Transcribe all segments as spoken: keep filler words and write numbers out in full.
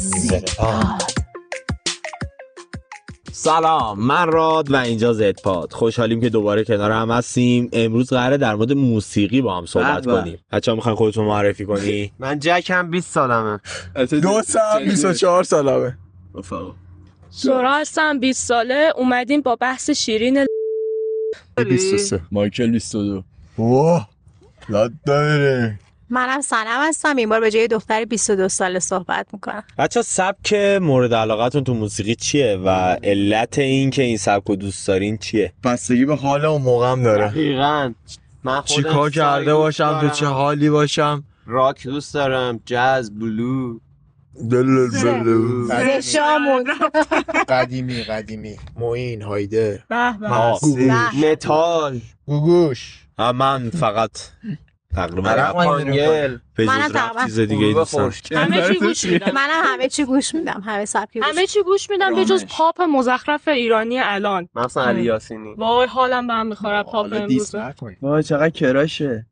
زدپاد. سلام، من راد و اینجا زدپاد. خوشحالیم که دوباره کنار هم هستیم. امروز قراره در مورد موسیقی با هم صحبت کنیم. بچه‌ها میخواین خودتون معرفی کنی؟ من جکم بیست سالمه. دو سال بیست و چهار سالمه. بفرمایید. سورا هستم بیست ساله. اومدیم با بحث شیرین بیست و سه. مایکل بیست و دو. واه لاد داره. منم سنم هستم. این بار به جای دختر بیست و دو ساله صحبت میکنم. بچه‌ها سبک مورد علاقتون تو موسیقی چیه و علت این که این سبک رو دوست دارین چیه؟ بستگی به حال اون موقعم داره. دقیقاً. من خودم چی کار کرده باشم تو چه حالی باشم. راک دوست دارم، جاز، بلو، دل بلو، زشامون، قدیمی قدیمی موین، هایده، متال، گوگوش. من فقط تقریبا پانگل. به منم جز رپ تقریبا چیز دیگه دوست دارم. همه چی گوش میدم. منم همه چی گوش میدم. همه سبکی گوش همه چی گوش میدم به جز پاپ مزخرف ایرانی الان. مثلا علی یاسینی. وای حالم به هم میخوره پاپ امروز. وای چقدر کراشه.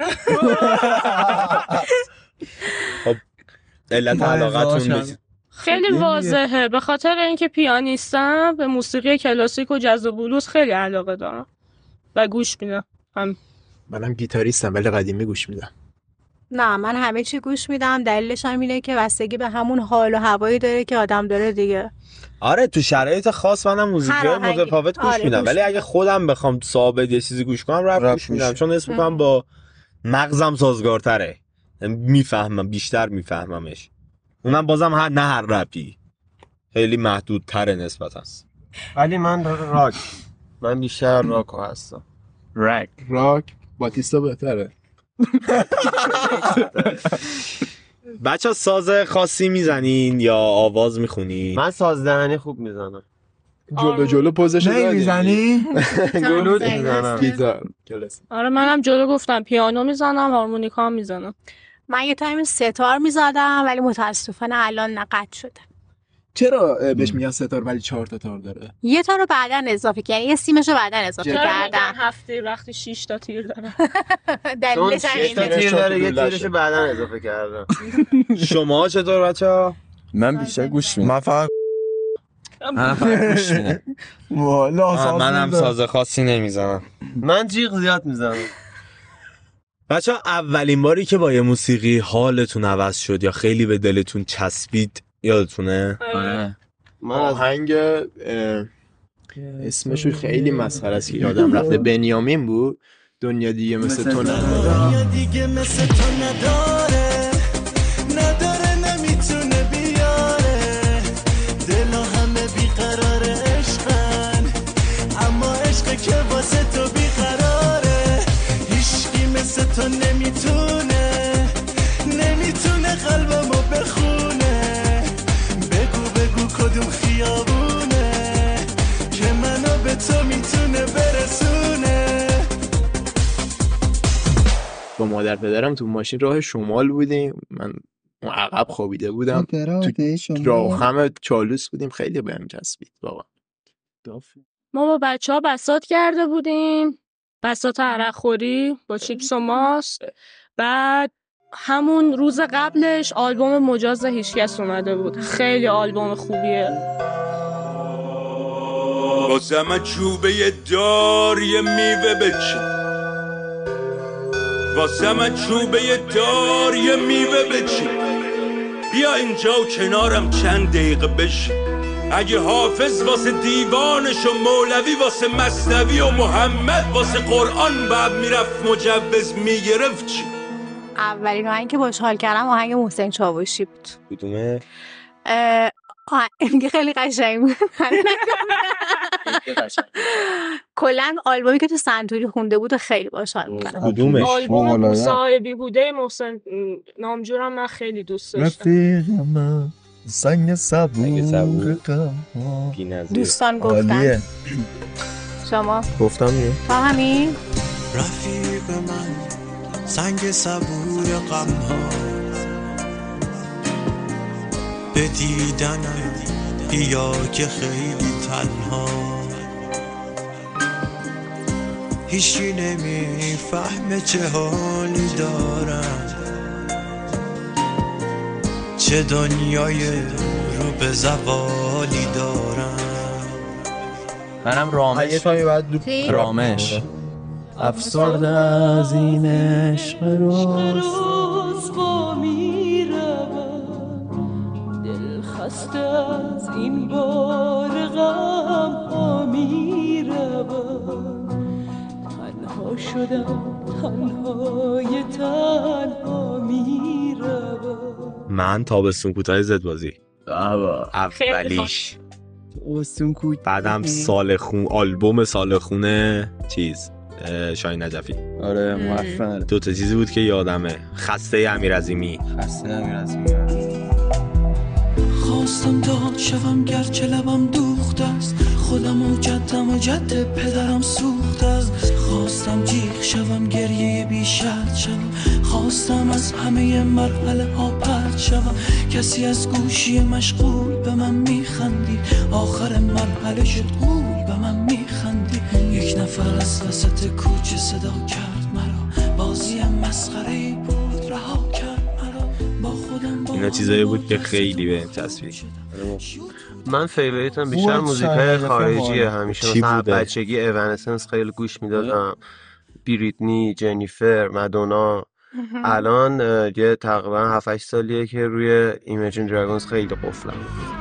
خب علت علاقتون خیلی واضحه، به خاطر اینکه پیانیستم، به موسیقی کلاسیک و جاز و بلوز خیلی علاقه دارم و گوش میدم. هم منم گیتاریستم ولی قدیمی گوش میدم. نه من همه چی گوش میدم. دلیلش هم اینه که بستگی به همون حال و هوایی داره که آدم داره دیگه. آره تو شرایط خاص منم موزیکای متفاوت گوش آره میدم، گوش ولی اگه خودم بخوام ثابت یه چیزی گوش کنم رپ گوش میدم، چون اسم میکنم با مغزم سازگارتره، میفهمم بیشتر میفهممش. اونم بازم هر نه هر رپی خیلی محدودتره نسبتا. ولی من راک، من بیشتر راکو هستم. راک راک باتیستا بهتره. بچه ها ساز خاصی میزنین یا آواز میخونین؟ من سازدهنی خوب میزنم. جلو جلو پوزش نه میزنی؟ گلوت میزنم. گیتار کلاس. آره منم جلو گفتم پیانو میزنم، هارمونیکا هم میزنم. من یه تایم ستار میزدم ولی متاسفانه الان نقد شده. چرا بهش میگن ستار ولی چهار تا تار داره؟ یه تا رو بعدن اضافه کردن، یه سیمش رو بعدن اضافه چرا کردن. هفته وقتی شش تا تیر دارم. دلیلش چون شش تا همینه. تیر داره، یه تیرش بعداً اضافه کردم. شما چطور بچه‌ها؟ من بیشتر گوش میدم. من فقط من فقط گوش میدم. والا منم ساز خاصی نمیزنم. من جیغ زیاد میزنم. بچه ها اولین باری که با یه موسیقی حالتون عوض شد یا خیلی به دلتون چسبید یادتونه؟ آره. من آهنگ اسمشو خیلی مسخره است که یادم رفته، بنیامین بود. دنیا دیگه مثل تو نداره، دنیا دیگه مثل تو نداره، نداره نمیتونه بیاره، دلا همه بیقرار عشقن، اما عشق که واسه تو بیقراره، هیچکی مثل تو نمیتونه، نمیتونه قلبمو بخونه، بگو بگو کدوم خیابونه که منو به تو میتونه برسونه. با مادر پدرم تو ماشین راه شمال بودیم، من اون عقب خوابیده بودم، تو راه خم چالوس بودیم، خیلی بهم چسبید واقعا. ما با بچه ها بساط کرده بودیم، بساط عرق خوری با چیپس و ماست. بعد همون روز قبلش آلبوم مجاز هیچکس اومده بود، خیلی آلبوم خوبیه. واسه چوبه دار یه میوه بچین، واسه من چوبه دار یه میوه بچین، بیا اینجا و کنارم چند دقیقه بشین، اگه حافظ واسه دیوانش و مولوی واسه مثنوی و محمد واسه قرآن بعد میرفت مجوز میگرفت چی؟ اولین آهنگ که باش حال کردم آهنگ محسن چاوشی بود. کدومه؟ میگه خیلی قشنگ بود. کلا آلبومی که تو سنتوری خونده بود خیلی باش حال می‌کردم. کدومش؟ آلبوم بوسه‌های بیهوده محسن نامجورم من خیلی دوست داشتم. رفیقم سنگ صبور دوستان گفتن. شما گفتم یه تا همین رفیق من سنگ صبور غم ها، به دیدنم بیا که خیلی تنها، هیچی نمیفهمه چه حالی دارم، چه دنیای رو به زوالی دارم. منم رامش رامش افسرده از این عشق روز با میروم، دل خسته از این بار غم ها میروم، تنها شدم تنهای تنها میروم. من تابستون کوتاه زدبازی اولیش تابستون کوتاه، بعدم سال خون آلبوم سال خونه چیز شاهین نجفی. آره موفق. دو تا چیزی بود که یادمه. خسته امیرعظیمی خسته امیرعظیمی خواستم داد شوم گرچه لبم دوخته است، خودم و جدم و جد پدرم سوخته است. خواستم جیغ شوم گریه بی شرط شوم، خواستم از همه مرحله ها پرت شوم. کسی از گوشی مشغول به من میخندید، آخر مرحله شد غول به من میخندید. یک نفر از وسط کوچه صدا کرد مرا، بازی مسخره‌ای بود رها کرد مرا. با خودم با اینا چیزایی بود که خیلی بهم چسبید. من فیوریتم بیشتر موزیکای خارجیه. همیشه چی مثلا بوده؟ بچگی اونسنس خیلی گوش میدادم، بریتنی، جنیفر، مادونا. الان اه، یه تقریبا هفت هشت سالیه که روی ایمیجین دراگونز خیلی قفلم.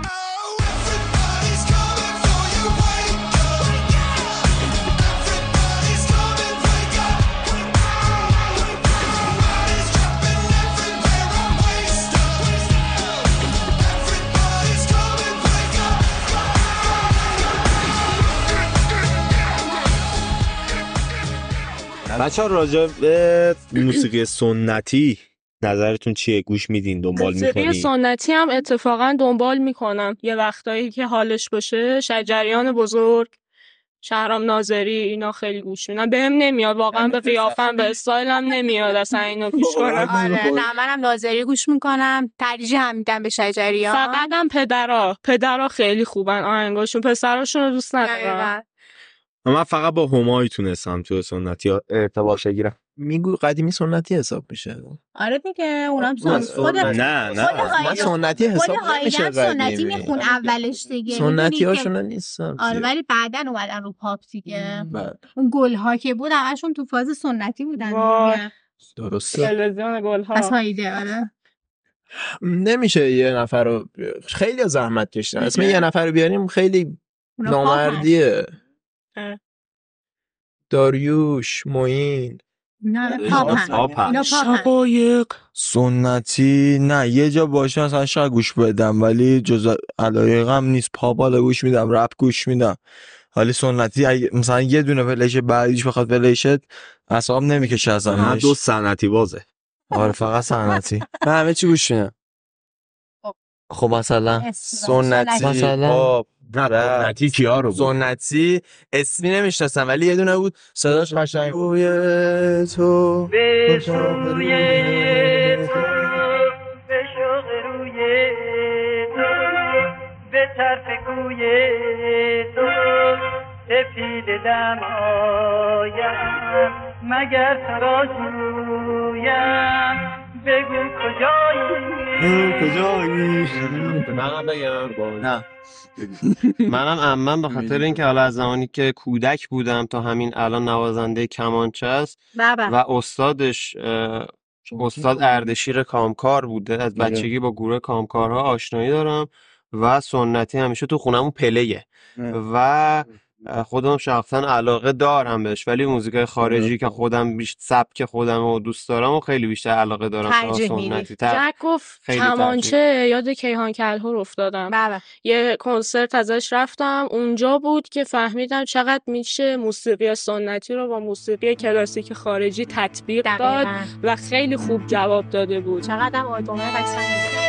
بچه ها راجع به موسیقی سنتی نظرتون چیه؟ گوش میدین؟ دنبال موسیقی میکنین؟ سنتی هم اتفاقا دنبال میکنم یه وقتایی که حالش باشه. شجریان بزرگ، شهرام ناظری، اینا خیلی گوش میدم. بهم نمیاد واقعا، به قیافم به استایلم نمیاد اصلا اینو گوش کنم. آره نه منم ناظری گوش میکنم، ترجیح هم میدم به شجریان. فقط هم پدرها پدرها خیلی خوبن آهنگاشون، پسراشون رو دوست ندارم. من فقط با همایی تونستم تو سنتی ها ارتباط بگیرم. میگو قدیمی سنتی حساب میشه. آره دیگه اونم سن... خود نه نه من سنتی حساب نمیشه خود سنتی قدیمی. میخون اولش دیگه. سنتی که- هاشون نیستن. آره ولی بعدن اومدن رو پاپ دیگه. بله. اون گل ها که بود همشون تو فاز سنتی بودن وای. دیگه. درسته. تلویزیون گل‌ها. پس هایده آره. نمیشه یه نفر رو خیلی زحمت کشیدن. اسم یه نفر رو بیاریم خیلی اونا نامردیه. اه. داریوش، معین. نه پاپن. پاپن. اینا پاپن. شقایق. سنتی نه یه جا باشه مثلا شاید گوش بدم، ولی جز علایقم نیست. پاپ حالا گوش میدم، رپ گوش میدم، ولی سنتی اگه مثلا یه دونه ولشه بعدیش بخواد ولشه اصلا نمیکشه نه ازم. دو سنتی بازه. آره فقط سنتی. من همه چی گوش میدم. خب مثلا سنتی مثلا پاپ سنتی کیا رو بود؟ سنتی اسمی نمیشناسم ولی یه دونه بود صداش قشنگ روی تو به سوی تو، به شوق روی تو، به طرف کوی تو، سپید دمایم مگر تو را جویم، بگو کجایی کجایی؟ منم بگم. نه منم عمم به خاطر اینکه حالا از زمانی که کودک بودم تا همین الان نوازنده کمانچه است بابا و استادش اه، استاد اردشیر کامکار بوده. از بچگی با گروه کامکارها آشنایی دارم و سنتی همیشه تو خونمون پلیه و خودم شخصا علاقه دارم بهش، ولی موزیکای خارجی که خودم بیشتر سبک خودم و دوست دارم و خیلی بیشتر علاقه دارم تا ترجیح میدی. سنتی تر. جک گفت خیلی کمانچه، یاد کیهان کلهر افتادم. بابا یه کنسرت ازش رفتم، اونجا بود که فهمیدم چقدر میشه موسیقی سنتی رو با موسیقی کلاسیک خارجی تطبیق داد دقیقاً. و خیلی خوب جواب داده بود. چقدر هم آلبومه قشنگه.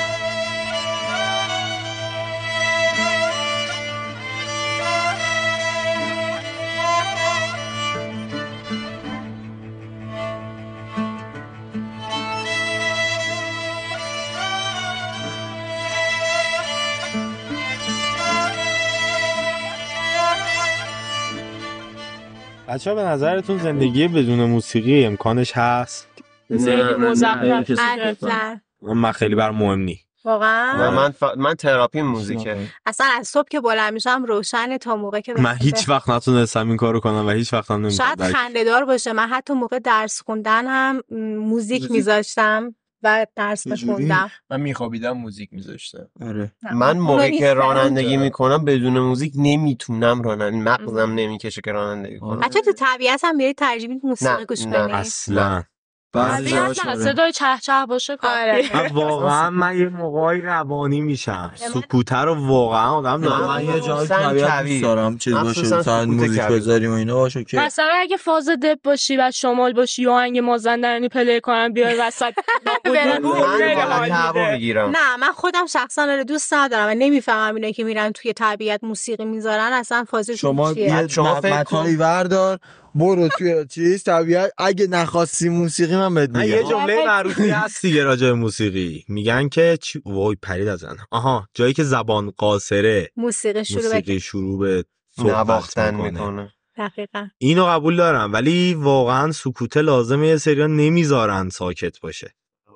بچه ها به نظرتون زندگی بدون موسیقی امکانش هست؟ خیلی مزخرف. عزیزم. من خیلی بر مهم نی. واقعا من ف... من تراپی موزیکه. اصلا از صبح که بلند میشم روشن تا موقع که من هیچ وقت نتونستم این کارو کنم و هیچ وقت هم نمی‌کنم. شاید خنده‌دار باشه، من حتی موقع درس خوندن هم موزیک میذاشتم و درس میخوندم. من میخوابیدم موزیک میذاشتم. آره من موقعی که رانندگی میکنم بدون موزیک نمیتونم رانندگی، مغزم نمیکشه که رانندگی کنم. بچه تو طبیعت هم میری ترجیح میدی موسیقی گوش کنی؟ اصلا بعضی نه جاش صدای چه چه باشه کافیه. من واقعا من یه موقعی روانی میشم، سکوته رو واقعا آدم من نمی‌کنه. یه جای طبیعت دوست دارم چیز باشه، مخصوصاً مثلا سکوت موزیک کویر. بذاریم و اینا باشه که مثلا اگه فاز دب باشی و شمال باشی یا آهنگ مازندرانی پلی کنن بیای وسط من خیلی باید حال هوا میده. بگیرم. نه من خودم شخصا رو دوست ندارم و نمیفهمم اینا که میرن توی طبیعت موسیقی میذارن اصلا فازشون شما چیه. یه شما فکر کن. متایی وردار برو توی چیز طبیعت، اگه نخواستی موسیقی من بهت نه، یه میگم جمله معروفی هست دیگه راجع به موسیقی، میگن که چی... وای پرید از اون. آها، جایی که زبان قاصره موسیقی شروع موسیقی بکنه. شروع به صحبت نواختن میکنه. میکنه. دقیقاً. اینو قبول دارم، ولی واقعا سکوته لازمه، یه سریا نمیذارن ساکت باشه.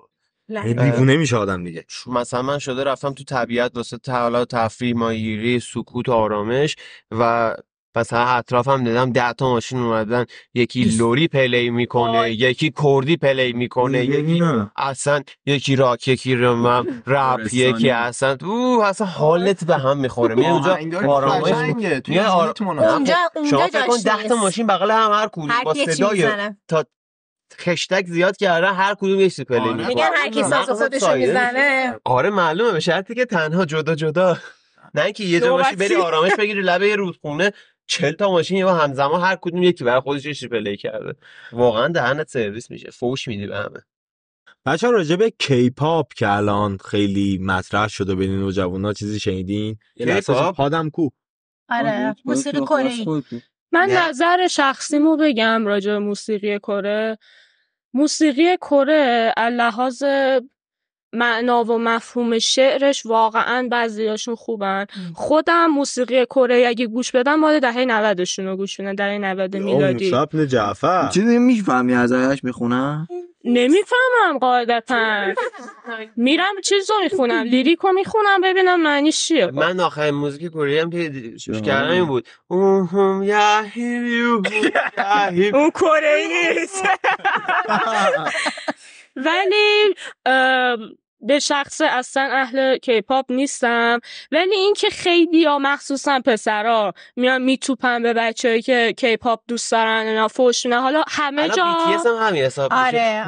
یعنی دیوونه میشه آدم دیگه. مثلا من شده رفتم تو طبیعت واسه حالا تفریح، ماهیگیری، سکوت و آرامش و مثلا اطرافم دیدم ده تا ماشین اومدن، یکی لوری پلی میکنه، یکی کردی پلی میکنه، یکی اصلا یکی راک، یکی رم رپ، یکی اصلا او اصلا حالت به هم میخوره. میاد اونجا آرامش میاد آر... اونجا شما اونجا فکر کن جاش ده تا نیست. ماشین بغل هم، هر کدوم هر با کی چی صدای میزنه. تا خشتک زیاد کردن، هر کدوم یه چیز پلی میکنه. میگن هر کی ساز خودشو میزنه. آره معلومه، به شرطی که تنها جدا جدا، نه اینکه یه جا باشی بری آرامش بگیری لبه یه رودخونه چهل تا ماشین یا همزمان هر کدوم یکی برای خودش یه چیزی پلی کرده، واقعا دهنت سرویس میشه، فوش میدی به همه. بچه‌ها راجع به کیپاپ که الان خیلی مطرح شده بین نوجوانا چیزی شنیدین؟ یه لحظه کیپاپ؟ پادم کو. آره موسیقی کره. من نه. نظر شخصیمو بگم راجع به موسیقی کره. موسیقی کره لحاظ معنا و مفهوم شعرش واقعا بعضیاشون خوبن. خودم موسیقی کره اگه گوش بدم مال دهه نود شون رو گوش میدم، دهه نود میلادی. موسی بن جعفر چیزی میفهمی ازش میخونم؟ نمیفهمم قاعدتا، میرم چیزو میخونم، لیریکو میخونم ببینم معنیش چیه. من آخرین موزیک کره هم که گوش کردم این بود اوهم یا هیو یا هیو. اون کره نیست. ولی به شخص اصلا اهل کیپاپ نیستم، ولی این که خیلی ها مخصوصا پسرا میان میتوپن به بچه‌ای که کیپاپ دوست دارن اینا فوش میدن. حالا همه جا الان بی تی اس هم همین حساب میشه. آره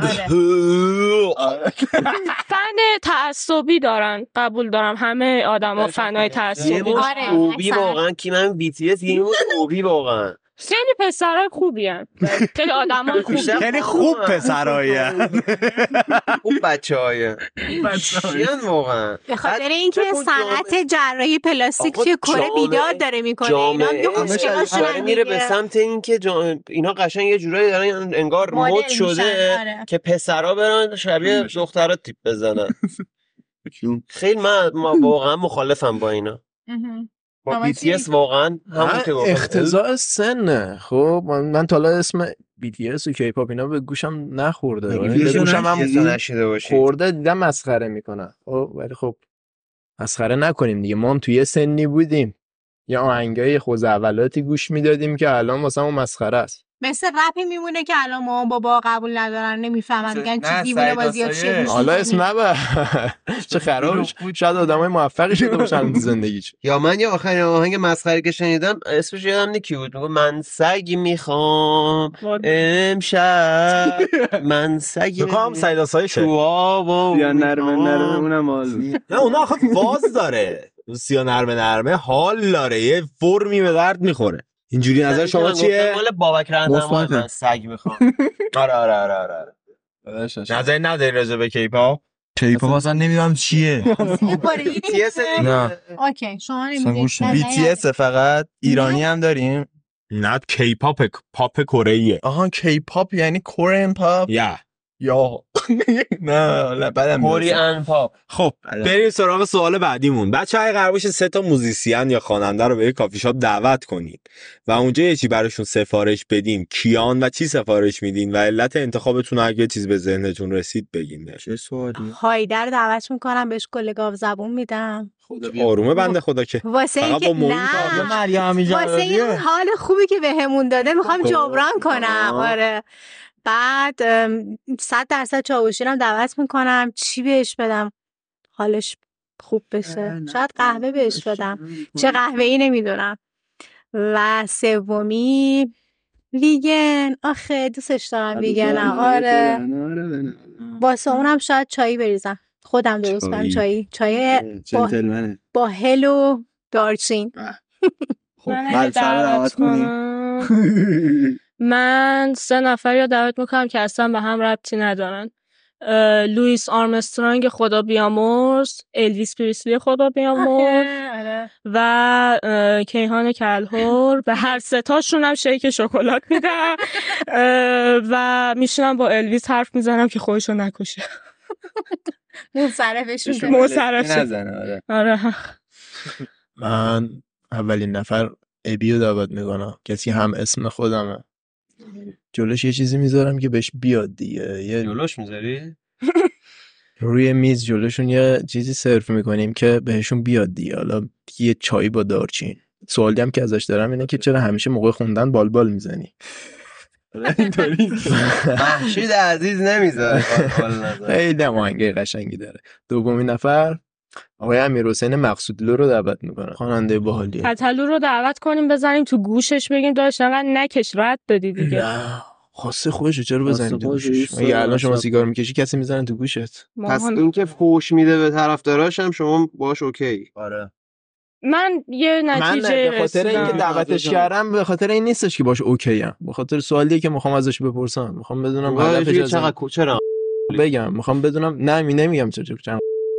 آره. فن تعصبی دارن، قبول دارم همه آدما فنای یه تعصبی. مش آره، اوبی اکثر. واقعا کی من بی تی اس یه مش اوبی واقعا خیلی پسرای خوبی هن، خیلی آدمای خوبی. خیلی خوب پسرایی خوب بچه‌های چیان واقعا. به خاطر اینکه صنعت جراحی پلاستیک آقا توی کره جامعه- بیداد داره میکنه، اینا جامعه میگه مشکلاشون داره میره به سمت اینکه جا... اینا قشنگ یه جورایی دارن انگار مدل مد میشن، شده آره. که پسرا برن شبیه دخترا تیپ بزنن. خیلی من ما واقعا مخالفم با اینا. با اما بی تی اس واقعا همون که گفتم اختزاء سنه. خب من, من تا حالا اسم بی تی اس و کیپاپ اینا به گوشم نخورده، ولی به گوشم هم نشیده باشی خورده، دیدم مسخره میکنن. خب ولی خب مسخره نکنیم دیگه، ما هم توی سنی بودیم یه آهنگای خوزعبلاتی گوش میدادیم که الان واسه ما مسخره است. مثل رپی میمونه که الان ما بابا قبول ندارن، نمیفهمن، میگن چی دیوونه بازی ها چیه. حالا اسم نبر چه خرابش، شاید آدمای موفقی شده باشن تو زندگیش. یا من یه آخرین آهنگ مسخره که شنیدم اسمش یادم نیست کی بود، میگه من سگ میخوام امشب، من سگ بکنم سیداسایی شه تو یا نرمه نرمه اونم حال. نه اونا آخه فاز داره، سیا نرمه نرمه حال داره، یه فرمی به درد میخوره. اینجوری نظر شما چیه؟ مال بابک رهنما من سگ میخوام. آره آره آره آره نظر نداری راجع به کیپاپ؟ کیپاپ اصلا نمیدونم چیه. بی تی اس نه اوکی شما نمیدونید. بی تی اس فقط ایرانی هم داریم. نه کیپاپ پاپ کره ایه. آها کیپاپ یعنی کورن پاپ. یا یا نه نه بعدم هوری ان پاپ. خب بریم سراغ سوال بعدیمون. بچه‌ها قرار باشه سه تا موزیسین یا خواننده رو به یک کافی شاپ دعوت کنید و اونجا یه چی براشون سفارش بدین. کیان و چی سفارش میدین و علت انتخابتون اگه چیز به ذهنتون رسید بگین. چه سوالی؟ هایدر دعوت میکنم بهش کل گاو زبون میدم. آرومه بنده خدا که واسه اینکه نه مریم واسه این حال خوبی که بهمون داده میخوام جبران کنم. آره بعد صد درصد چاوشی رو دعوت میکنم. چی بهش بدم حالش خوب بشه؟ شاید قهوه بهش بدم، چه قهوه ای نمیدونم. و سومی ویگن. آخه دوستش دارم ویگن. آره واسه اونم شاید چایی بریزم، خودم درست کنم چایی چای با, با هل و دارچین. خب خلصه دعوت کنیم. من سه نفر رو دعوت میکنم که اصلا به هم ربطی ندارن. لوئیس آرمسترانگ خدا بیامرز، الویس پریسلی خدا بیامرز و کیهان کلهر. به هر سه تاشون هم شیک شکلات میدم و میشینم با الویس حرف میزنم که خودشو نکشه. مصرفشون مصرفش نزنه. آره. من اولین نفر ابیو دعوت میکنم، کسی هم اسم خودمه. جلوش یه چیزی میذارم که بهش بیاد دیگه. یه جلوش میذاری؟ روی میز جلوشون یه چیزی سرو میکنیم که بهشون بیاد دیگه. حالا یه چای با دارچین. سوالی هم که ازش دارم اینه که چرا همیشه موقع خوندن بال بال میزنی؟ اینطوری محشید عزیز نمیذاره بال بال نذاره. خیلی آهنگ قشنگی داره. دومین نفر آقای امیرحسین مقصودلو رو دعوت میکنم، خواننده باحالیه. تتلو رو دعوت کنیم بزنیم تو گوشش بگیم داشت انقدر نکش رد دادی دیگه. نه خواسته خودشو چرا بزنیم تو گوشش؟ مگه الان شما سیگار میکشی کسی میزنه تو گوشت؟ پس این که فوش میده به طرفداراش هم شما باش اوکی؟ آره. من یه نتیجه من به خاطر اینکه دعوتش کردم به خاطر این نیستش که باش اوکی ام، به خاطر سوالیه که میخوام ازش بپرسم. میخوام بدونم هدفش چقدر چرا بگم. میخوام بدونم نه می نمیگم چرا چرا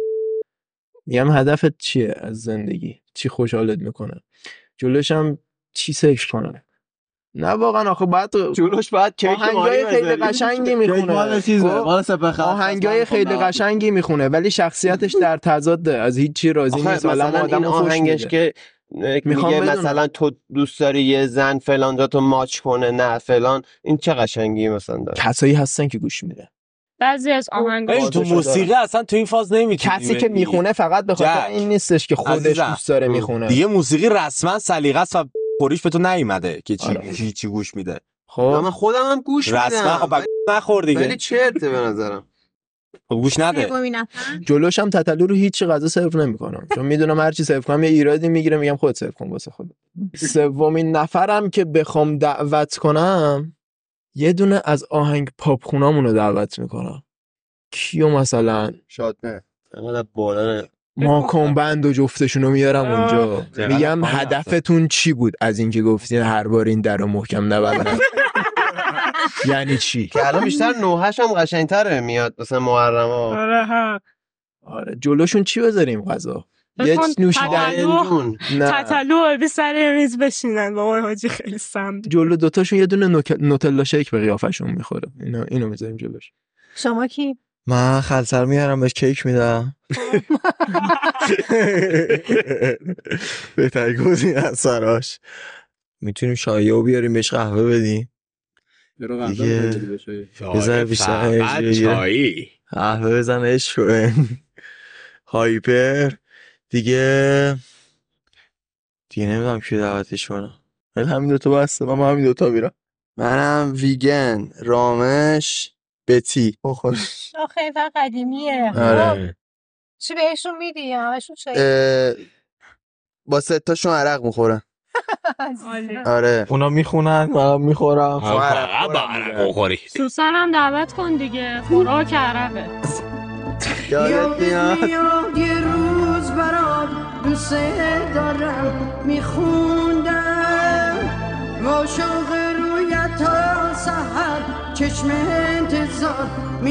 میگم هدفت چیه از زندگی، چی خوشحالت میکنه، جلوشم چی سکس کنه. نه واقعا آخه باید جلوش باید کیک آهنگای خیلی قشنگی میخونه، آهنگای خیلی قشنگی میخونه ولی شخصیتش در تضاده، از هیچ چی راضی نیست. مثلا این آهنگش که میگه مثلا تو دوست داری یه زن فلان جا تو ماچ کنه، نه فلان، این چه قشنگی مثلا داره. کسایی هستن که گوش میده. بعضی از آهنگا تو موسیقی اصلا تو این فاز نمیتونی. کسی که میخونه فقط به خاطر این نیستش که خودش دوست داره میخونه. دیگه موسیقی رسما سلیقه است و پوریش به تو نیومده که چی آره. چی, چی گوش میده. خب من خودم هم گوش میدم رسما. خب نخور دیگه. ولی چرته به نظرم. خب گوش نده. جلوش هم تتلو رو هیچ غذا سرو نمیکنم چون میدونم هر چی سرو کنم یه ایرادی میگیره، میگم خودت سرو کن واسه خودت. سومین نفرم که بخوام دعوت کنم یه دونه از آهنگ پاپ خونامون رو دعوت میکنم. کیو مثلا؟ شادمه. انقدر بالا ماکان بند و جفتشون رو میارم اونجا. میگم هدفتون چی بود از اینکه گفتین هر بار این در رو محکم نبردن؟ یعنی چی؟ که الان بیشتر نوهش هم قشنگتره میاد مثلا محرما. آره ها. آره جلوشون چی بذاریم غذا؟ یه نوشیدنی. تتلو به سر میز بشینن بابا حاجی خیلی سمت. جلو دوتاشون یه دونه نوک... نوتلا شیک به قیافشون میخوره. اینو اینو میذاریم جلوش. شما کی؟ من خلصر میارم بهش کیک میدم. بهتری گزینه از سراش. میتونیم شایعه بیاریم بهش قهوه بدیم. دیگه بذار بیشتر چایی قهوه بزن عشق هایپر دیگه. دیگه نمیدونم کی دعوتش کنم. من همین دوتا بسته. من همین دوتا میرم. منم ویگن، رامش، بتی. بخور. آخه فقط قدیمیه. آره. چی بهشون میدی؟ همشون چایی؟ با سه تاشون عرق میخورن. آره. اونا میخونن منم میخورم. عرق بخوری. سوسن هم دعوت کن دیگه. خوراک عرقه. یادت میاد یه روز برام دوست دارم میخوندم و شوق رویت تا سحر چشم انتظار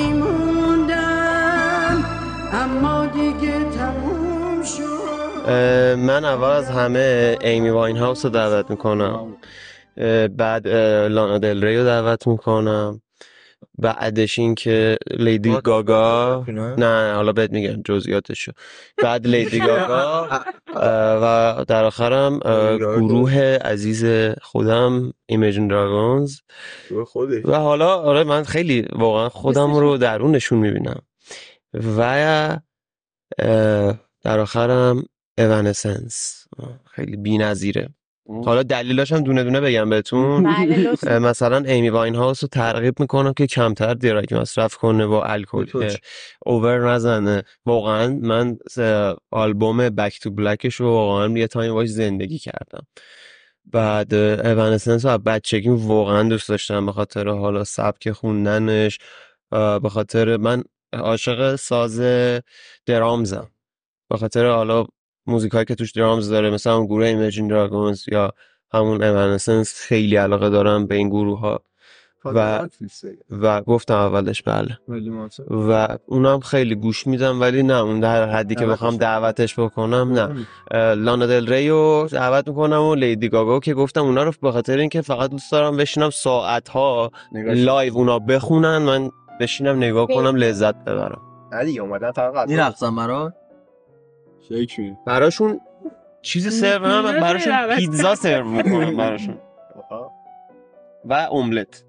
میموندم اما دیگه تموم شد. من اول از همه ایمی واین هاوس رو دعوت میکنم، بعد لانا دل ری رو دعوت میکنم، بعدش این که لیدی گاگا، نه حالا بهت میگم جزئیاتشو، بعد لیدی گاگا و در آخرم گروه عزیز خودم ایمیجین دراگونز و حالا آره من خیلی واقعا خودم رو درونشون میبینم و در آخرم ایوانسنس خیلی بی‌نظیره. حالا دلیلاش هم دونه دونه بگم بهتون. مثلا ایمی واین هاوس رو ترغیب میکنم که کمتر دراگ مصرف کنه و الکل اوور نزنه. واقعا من آلبوم بک تو بلکش رو واقعا یه تایم باش زندگی کردم. بعد ایوانسنس رو بچگی واقعا دوست داشتم به خاطر حالا سبک خوندنش، به خاطر من عاشق ساز درامزم، به خاطر حالا موزیکایی که توش درامز داره، مثلا اون گروه ایمیجین دراگونز یا همون ایوانسنس خیلی علاقه دارم به این گروه ها و و گفتم اولش بله و اونم خیلی گوش میدم، ولی نه اون در حدی که بخوام دعوتش بکنم نه. لانا دل ری رو دعوت میکنم و لیدی گاگا که گفتم اونا رو به خاطر اینکه فقط دوست دارم بشینم ساعت ها لایو اونا بخونن، من بشینم نگاه کنم لذت ببرم. نه دیگه اومدن فقط این رقصم برات شیکی براشون چیز سرو نه، من براشون پیتزا سرو میکنم براشون و املت.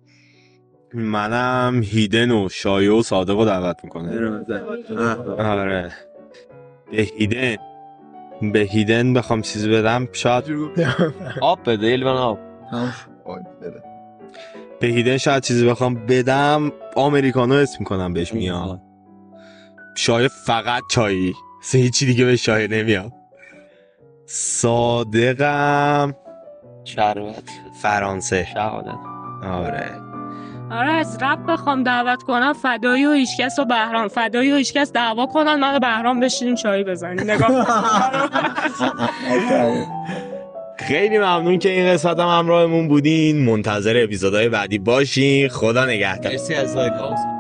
منم هیدن و شایع و صادق رو دعوت میکنه. آره به هیدن به هیدن بخوام چیزی بدم شاید آب بده ایلوان آب. به هیدن شاید چیزی بخوام بدم آمریکانو اسم میکنم بهش میاد. شایع فقط چایی، سه هیچی دیگه به شایع نمیاد. صادقم شربت فرانسه شهادت. آره آره از رپ بخوام دعوت کنم فدایی و هیچکس و بهرام، فدایی و هیچکس دعوا کنن من و بهرام بشینیم چایی بزنیم نگاه. خیلی ممنون که این قسمت هم همراهمون بودین. منتظر اپیزودهای بعدی باشین. خدا نگهدار. مرسی از لایک